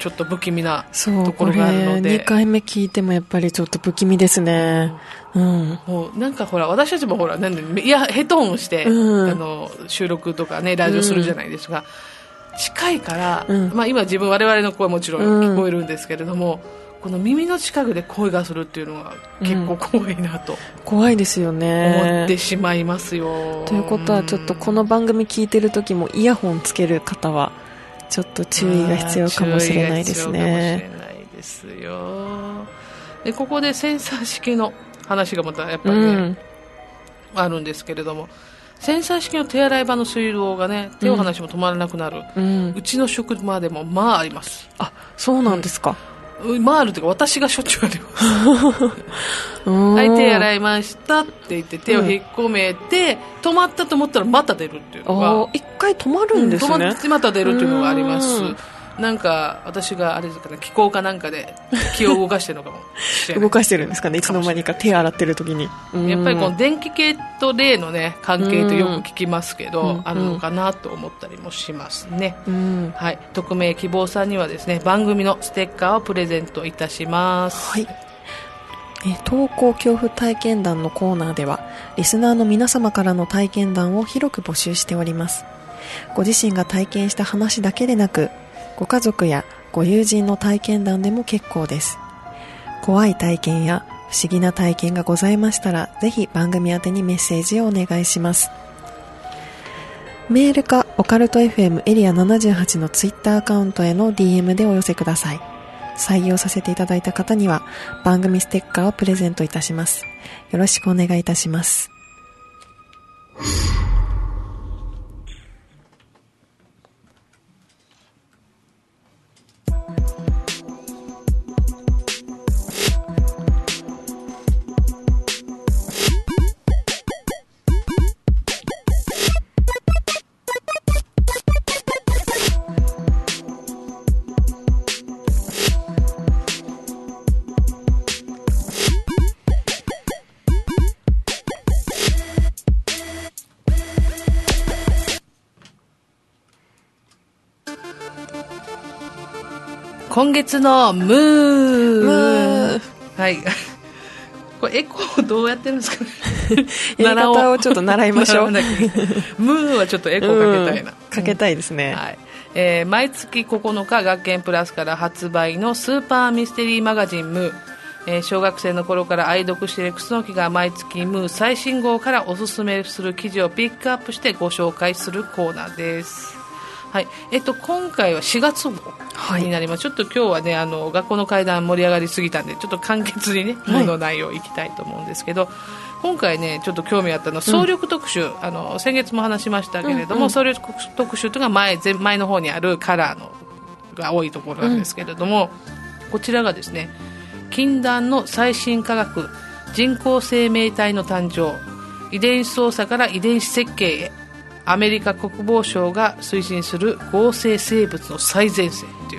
ちょっと不気味なそうところがあるので、 2回目聞いてもやっぱりちょっと不気味ですね。 もうなんかほら私たちもほらなんでいやヘッドホンをして、収録とかねラジオするじゃないですか、近いから、まあ、今自分我々の声もちろん聞こえるんですけれども、この耳の近くで声がするっていうのは結構怖いなと、 怖いですよね。 思ってしまいますよ。 ということはちょっとこの番組聞いてる時もイヤホンつける方はちょっと注意が必要かもしれないですね。 注意が必要かもしれないですよ。でここでセンサー式の話がまたやっぱりね、あるんですけれども、センサー式の手洗い場の水道がね手を離しても止まらなくなる、うちの職場でもまああります。 あ、そうなんですか。 まああるというか私がしょっちゅうありますはい、手洗いましたって言って手を引っ込めて、止まったと思ったらまた出るっていうのが、 一回止まるんですね。 止まってまた出るっていうのがあります。なんか私があれですかね、気候かなんかで気を動かしてるのかもしれない動かしてるんですかね、いつの間にか手洗ってる時に。 やっぱりこの電気系と霊のね関係とよく聞きますけど、あるのかなと思ったりもしますね。はい、匿名希望さんにはですね番組のステッカーをプレゼントいたします。 はい。投稿恐怖体験談のコーナーではリスナーの皆様からの体験談を広く募集しております。ご自身が体験した話だけでなく、ご家族やご友人の体験談でも結構です。怖い体験や不思議な体験がございましたら、ぜひ番組宛てにメッセージをお願いします。メールかオカルト FM エリア78のツイッターアカウントへの DM でお寄せください。採用させていただいた方には番組ステッカーをプレゼントいたします。よろしくお願いいたします。 今月のムー、はい、これエコーどうやってるんですかねやり方をちょっと習いましょうムーはちょっとエコーかけたいな、 かけたいですね。 はい、毎月9日学研プラスから発売のスーパーミステリーマガジンムー、小学生の頃から愛読している楠木が毎月ムー最新号からおすすめする記事をピックアップしてご紹介するコーナーです。はい、今回は4月号になります。ちょっと今日はね学校の会談盛り上がりすぎたんでちょっと簡潔にねムーの内容いきたいと思うんですけど、今回ねちょっと興味あったのは総力特集、先月も話しましたけれども、総力特集というのが前の方にあるカラーのが多いところなんですけれども、こちらがですね禁断の最新科学、人工生命体の誕生、遺伝子操作から遺伝子設計へ、アメリカ国防省が推進する合成生物の最前線っていう、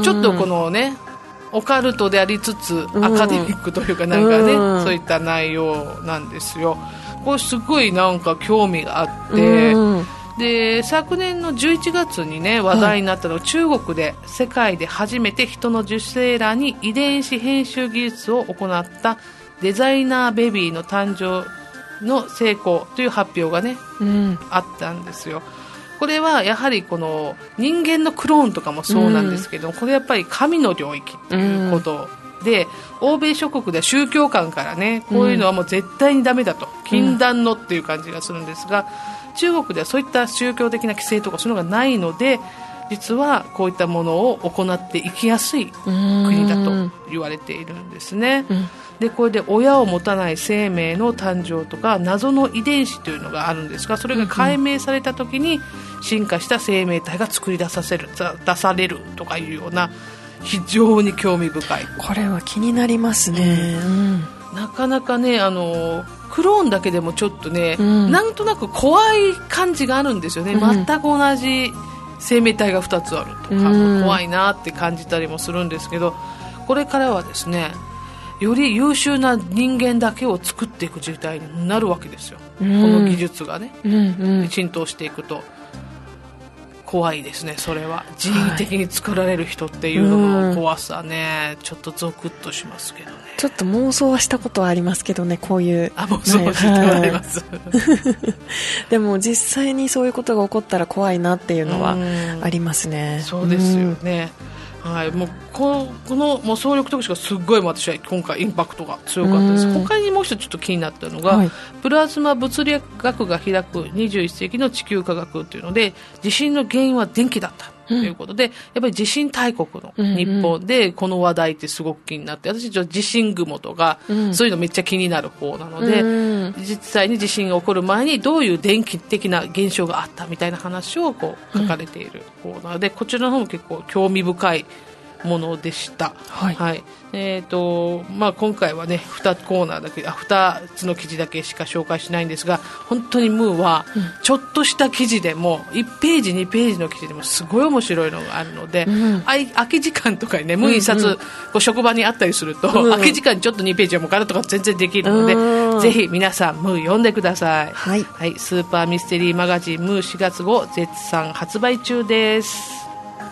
ちょっとこのねオカルトでありつつアカデミックというかなんかね、そういった内容なんですよ。これすごいなんか興味があって、で昨年の11月にね話題になったのは、中国で世界で初めて人の受精卵に遺伝子編集技術を行ったデザイナーベビーの誕生の成功という発表がね、あったんですよ。これはやはりこの人間のクローンとかもそうなんですけど、これやっぱり神の領域ということで、欧米諸国では宗教観からねこういうのはもう絶対にダメだと、禁断のっていう感じがするんですが、中国ではそういった宗教的な規制とかそういうのがないので、実はこういったものを行っていきやすい国だと言われているんですね。でこれで親を持たない生命の誕生とか謎の遺伝子というのがあるんですが、それが解明された時に進化した生命体が作り出されるとかいうような非常に興味深い。 これは気になりますね。 なかなかねクローンだけでもちょっとね、なんとなく怖い感じがあるんですよね。全く同じ生命体が2つあるとか、怖いなって感じたりもするんですけど、これからはですねより優秀な人間だけを作っていく時代になるわけですよ、この技術がね、浸透していくと。 怖いですね。それは人為的に作られる人っていうのの怖さね、ちょっとゾクッとしますけどね。 ちょっと妄想はしたことはありますけどね、こういう妄想しております、 でも実際にそういうことが起こったら怖いなっていうのはありますね。 そうですよね。はい、もうこのもう総力特集がすっごい私は今回インパクトが強かったです。他にもう一つちょっと気になったのが、プラズマ物理学が開く21世紀の地球科学というので、地震の原因は電気だったということで、やっぱり地震大国の日本でこの話題ってすごく気になって、私ちょっと地震雲とか、そういうのめっちゃ気になる方なので、実際に地震が起こる前にどういう電気的な現象があったみたいな話をこう書かれている方なので、こちらの方も結構興味深いものでした。はい。はい。今回はね、2コーナーだけ、2つの記事だけしか紹介しないんですが、本当にムーは、ちょっとした記事でも、1ページ、2ページの記事でもすごい面白いのがあるので、空き時間とかにね、ムー印刷、こう職場にあったりすると、空き時間にちょっと2ページ読むからとか全然できるので、ぜひ皆さん、ムー読んでください。はい。はい。スーパーミステリーマガジン、ムー4月号、絶賛発売中です。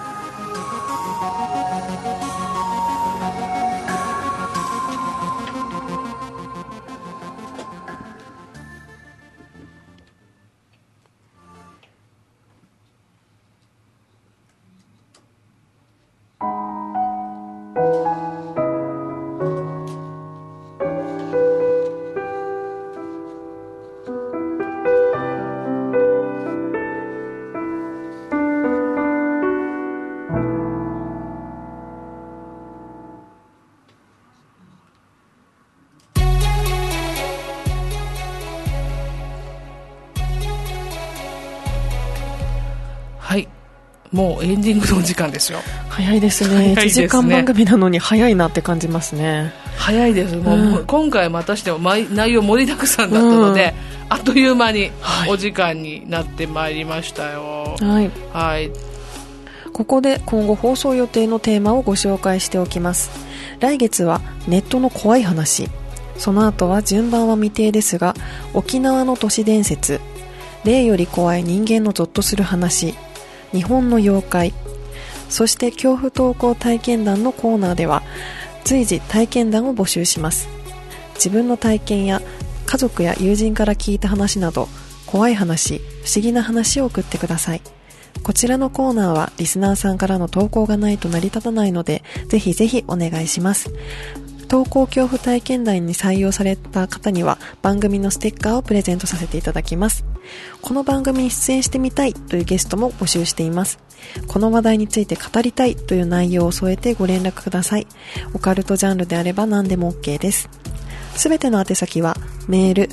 もうエンディングの時間ですよ。 早いですね。1時間番組なのに早いなって感じますね。 早いです。もう今回またしても内容盛りだくさんだったので、あっという間にお時間になってまいりましたよ。はい。はい。 ここで今後放送予定のテーマをご紹介しておきます。来月はネットの怖い話。その後は順番は未定ですが、沖縄の都市伝説、霊より怖い人間のゾッとする話、日本の妖怪、そして恐怖投稿体験談のコーナーでは随時体験談を募集します。自分の体験や家族や友人から聞いた話など、怖い話、不思議な話を送ってください。こちらのコーナーはリスナーさんからの投稿がないと成り立たないので、ぜひぜひお願いします。投稿恐怖体験談に採用された方には番組のステッカーをプレゼントさせていただきます。この番組に出演してみたいというゲストも募集しています。この話題について語りたいという内容を添えてご連絡ください。オカルトジャンルであれば何でも OK です。すべての宛先はメール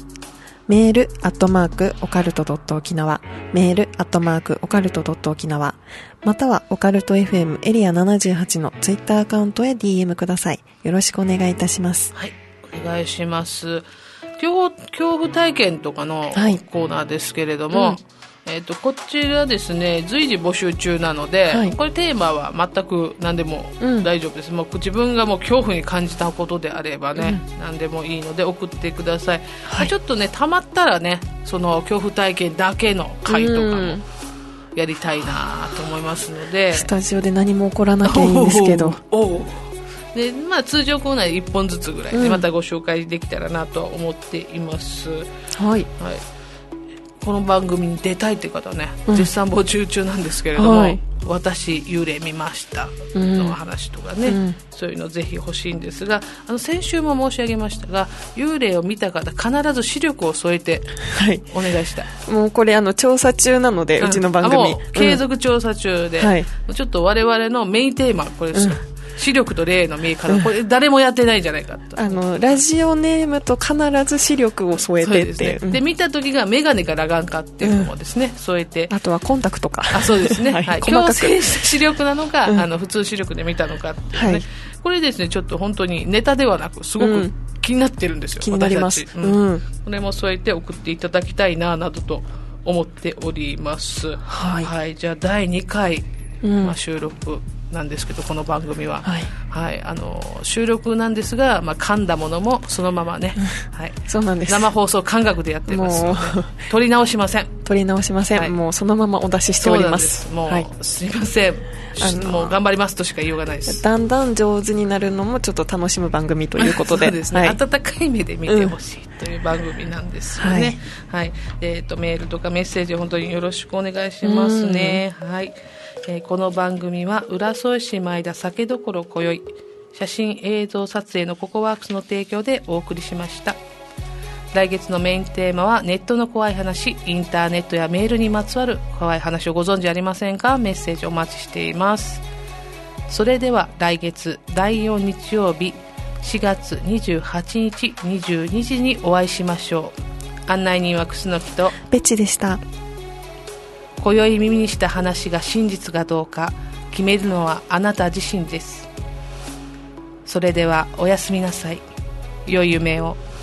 オカルト沖縄、メールオカルト沖縄、またはオカルト FM エリア78のツイッターアカウントへ DM ください。よろしくお願いいたします。 はい、お願いします。恐怖体験とかのコーナーですけれども、こちらですね、随時募集中なので、これテーマは全く何でも大丈夫です。もう自分がもう恐怖に感じたことであればね、何でもいいので送ってください。ちょっとね、たまったらね、その恐怖体験だけの回とかもやりたいなと思いますので、 スタジオで何も起こらなきゃいいんですけど、 で通常コーナーで1本ずつぐらいでまたご紹介できたらなと思っています。はい、この番組に出たいという方はね、絶賛募集中なんですけれども、私幽霊見ましたの話とかね、そういうのぜひ欲しいんですが、先週も申し上げましたが、幽霊を見た方必ず視力を添えてお願いしたい。 もうこれ調査中なので、うちの番組もう継続調査中で、ちょっと我々のメインテーマこれですよ。視力と霊の見え方、これ誰もやってないんじゃないかと。 ラジオネームと必ず視力を添えてっていう。 で見た時がメガネか裸眼かっていうのもですね、添えて。 あとはコンタクトか。 そうですね。強制視力なのか、普通視力で見たのかっていうね。これですね、ちょっと本当にネタではなく、すごく気になってるんですよ。 気になります。 これも添えて送っていただきたいな、などと思っております。はい。じゃあ第2回、収録なんですけど、この番組は、 はいはい、収録なんですが、噛んだものもそのままね、はい、 そうなんです。 生放送感覚でやってますので取り直しません。 取り直しません、はい、もうそのままお出ししております。 もう、 はい、 すいません、もう頑張りますとしか言いようがないです。 だんだん上手になるのもちょっと楽しむ番組ということでそうですね、 はい、 温かい目で見てほしいという番組なんですよね、はいはい、メールとかメッセージ本当によろしくお願いしますね。はい、この番組は浦添市前田酒どころ今宵写真映像撮影のココワークスの提供でお送りしました。来月のメインテーマはネットの怖い話。インターネットやメールにまつわる怖い話をご存知ありませんか？メッセージお待ちしています。それでは来月第4日曜日4月28日22時にお会いしましょう。案内人は楠木とベッチでした。 今宵耳にした話が真実かどうか決めるのはあなた自身です。それではおやすみなさい。良い夢を。